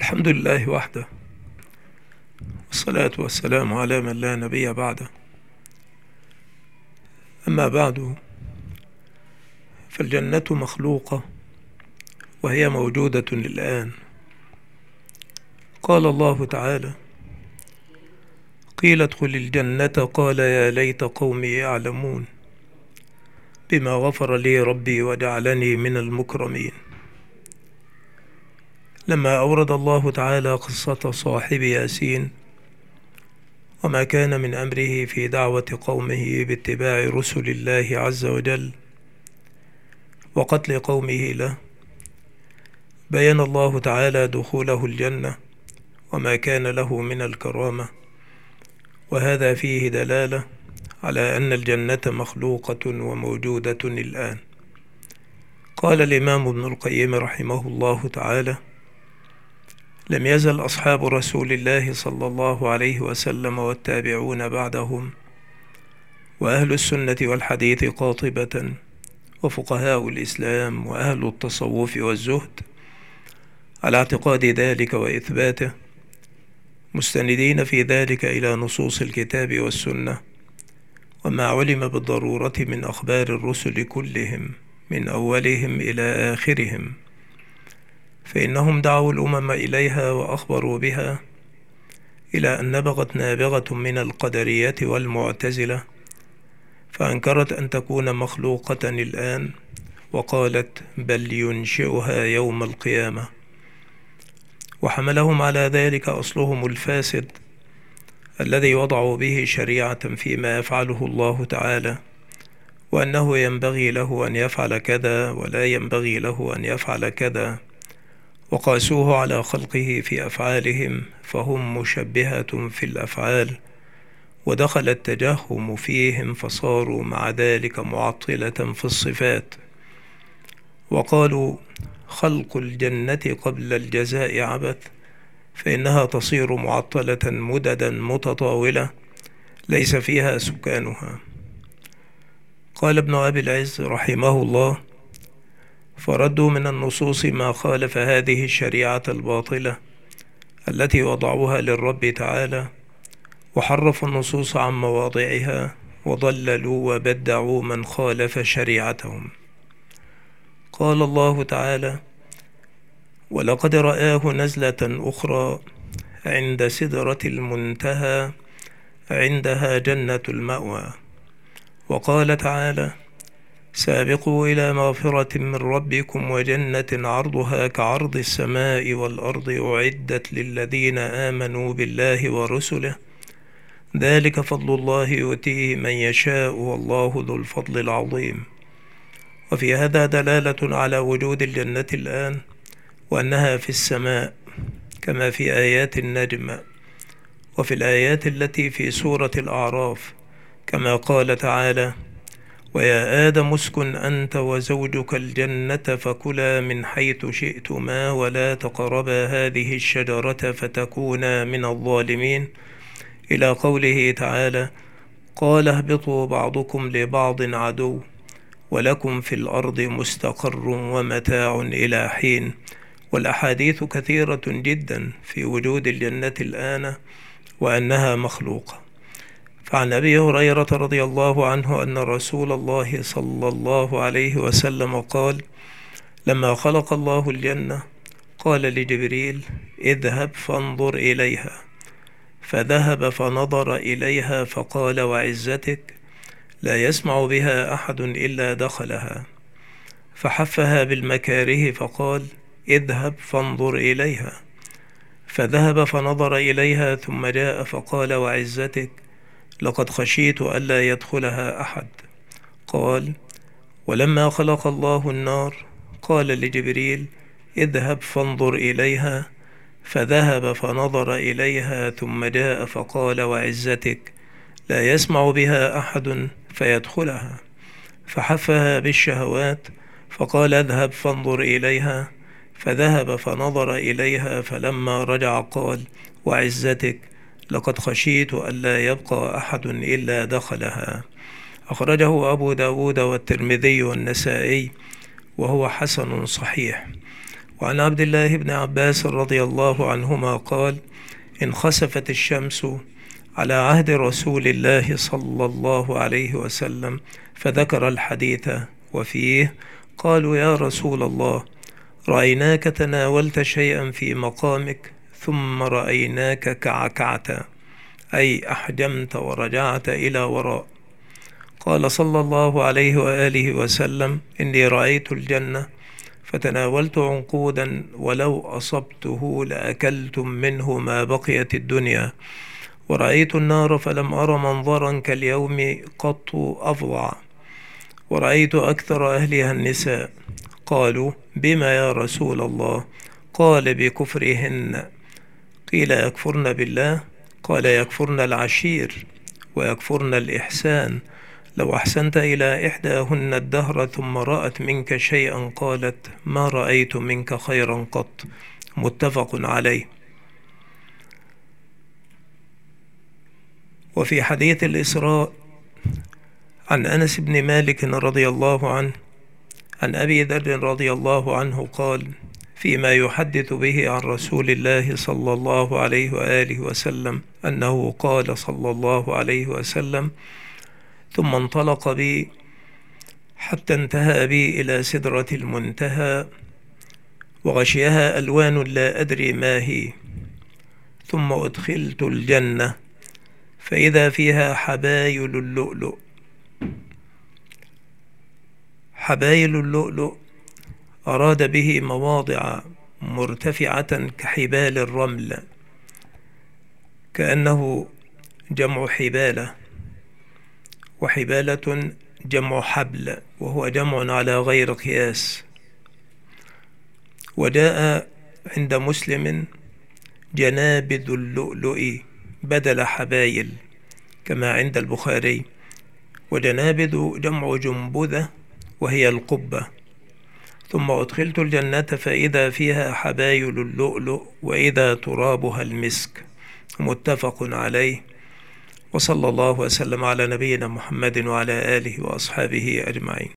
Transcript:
الحمد لله وحده، والصلاة والسلام على من لا نبي بعده. أما بعد، فالجنة مخلوقة وهي موجودة الآن. قال الله تعالى: قيل ادخل الجنة قال يا ليت قومي يعلمون بما غفر لي ربي وجعلني من المكرمين. لما أورد الله تعالى قصة صاحب ياسين وما كان من أمره في دعوة قومه باتباع رسل الله عز وجل وقتل قومه له، بين الله تعالى دخوله الجنة وما كان له من الكرامة، وهذا فيه دلالة على أن الجنة مخلوقة وموجودة الآن. قال الإمام ابن القيم رحمه الله تعالى: لم يزل أصحاب رسول الله صلى الله عليه وسلم والتابعون بعدهم وأهل السنة والحديث قاطبة وفقهاء الإسلام وأهل التصوف والزهد على اعتقاد ذلك وإثباته، مستندين في ذلك إلى نصوص الكتاب والسنة وما علم بالضرورة من أخبار الرسل كلهم من أولهم إلى آخرهم، فإنهم دعوا الأمم إليها وأخبروا بها، إلى أن نبغت نابغة من القدرية والمعتزلة فأنكرت أن تكون مخلوقة الآن، وقالت بل ينشئها يوم القيامة. وحملهم على ذلك أصلهم الفاسد الذي وضعوا به شريعة فيما يفعله الله تعالى، وأنه ينبغي له أن يفعل كذا ولا ينبغي له أن يفعل كذا، وقاسوه على خلقه في أفعالهم فهم مشبهة في الأفعال، ودخل التجهم فيهم فصاروا مع ذلك معطلة في الصفات. وقالوا خلق الجنة قبل الجزاء عبث، فإنها تصير معطلة مددا متطاولة ليس فيها سكانها. قال ابن أبي العز رحمه الله: فردوا من النصوص ما خالف هذه الشريعة الباطلة التي وضعوها للرب تعالى، وحرفوا النصوص عن مواضعها وضللوا وبدعوا من خالف شريعتهم. قال الله تعالى: ولقد رآه نزلة أخرى عند سدرة المنتهى عندها جنة المأوى. وقال تعالى: سابقوا إلى مغفرة من ربكم وجنة عرضها كعرض السماء والأرض أعدت للذين آمنوا بالله ورسله ذلك فضل الله يؤتيه من يشاء والله ذو الفضل العظيم. وفي هذا دلالة على وجود الجنة الآن وأنها في السماء كما في آيات النجم وفي الآيات التي في سورة الأعراف، كما قال تعالى: ويا آدم اسكن أنت وزوجك الجنة فكلا من حيث شئتما ولا تقربا هذه الشجرة فتكونا من الظالمين، إلى قوله تعالى: قال اهبطوا بعضكم لبعض عدو ولكم في الأرض مستقر ومتاع إلى حين. والأحاديث كثيرة جدا في وجود الجنة الآن وأنها مخلوقة. فعن أبي هريرة رضي الله عنه أن رسول الله صلى الله عليه وسلم قال: لما خلق الله الجنة قال لجبريل: اذهب فانظر إليها، فذهب فنظر إليها فقال: وعزتك لا يسمع بها أحد إلا دخلها، فحفها بالمكاره فقال: اذهب فانظر إليها، فذهب فنظر إليها ثم جاء فقال: وعزتك لقد خشيت ألا يدخلها أحد. قال: ولما خلق الله النار قال لجبريل: اذهب فانظر إليها، فذهب فنظر إليها ثم جاء فقال: وعزتك لا يسمع بها أحد فيدخلها، فحفها بالشهوات فقال: اذهب فانظر إليها، فذهب فنظر إليها فلما رجع قال: وعزتك لقد خشيت ألا يبقى أحد إلا دخلها. أخرجه أبو داود والترمذي والنسائي وهو حسن صحيح. وعن عبد الله بن عباس رضي الله عنهما قال: انخسفت الشمس على عهد رسول الله صلى الله عليه وسلم، فذكر الحديث وفيه: قالوا يا رسول الله، رأيناك تناولت شيئا في مقامك ثم رأيناك كعكعت، أي أحجمت ورجعت إلى وراء. قال صلى الله عليه وآله وسلم: إني رأيت الجنة فتناولت عنقودا ولو أصبته لأكلتم منه ما بقيت الدنيا، ورأيت النار فلم أر منظرا كاليوم قط أفظع، ورأيت أكثر أهلها النساء. قالوا: بما يا رسول الله؟ قال: بكفرهن. قيل: يكفرن بالله؟ قال: يكفرن العشير ويكفرن الإحسان. لو أحسنت إلى إحداهن الدهر ثم رأت منك شيئا قالت: ما رأيت منك خيرا قط. متفق عليه. وفي حديث الإسراء عن أنس بن مالك رضي الله عنه عن أبي ذر رضي الله عنه قال: فيما يحدث به عن رسول الله صلى الله عليه وآله وسلم أنه قال صلى الله عليه وسلم: ثم انطلق بي حتى انتهى بي إلى سدرة المنتهى وغشيها ألوان لا أدري ما هي، ثم أدخلت الجنة فإذا فيها حبايل اللؤلؤ. حبايل اللؤلؤ أراد به مواضع مرتفعة كحبال الرمل، كأنه جمع حبالة، وحبالة جمع حبل، وهو جمع على غير قياس. وجاء عند مسلم: جنابذ اللؤلؤ بدل حبايل، كما عند البخاري. وجنابذ جمع جنبذة وهي القبة. ثم أدخلت الجنة فإذا فيها حبايل اللؤلؤ وإذا ترابها المسك. متفق عليه. وصلى الله وسلم على نبينا محمد وعلى آله وأصحابه أجمعين.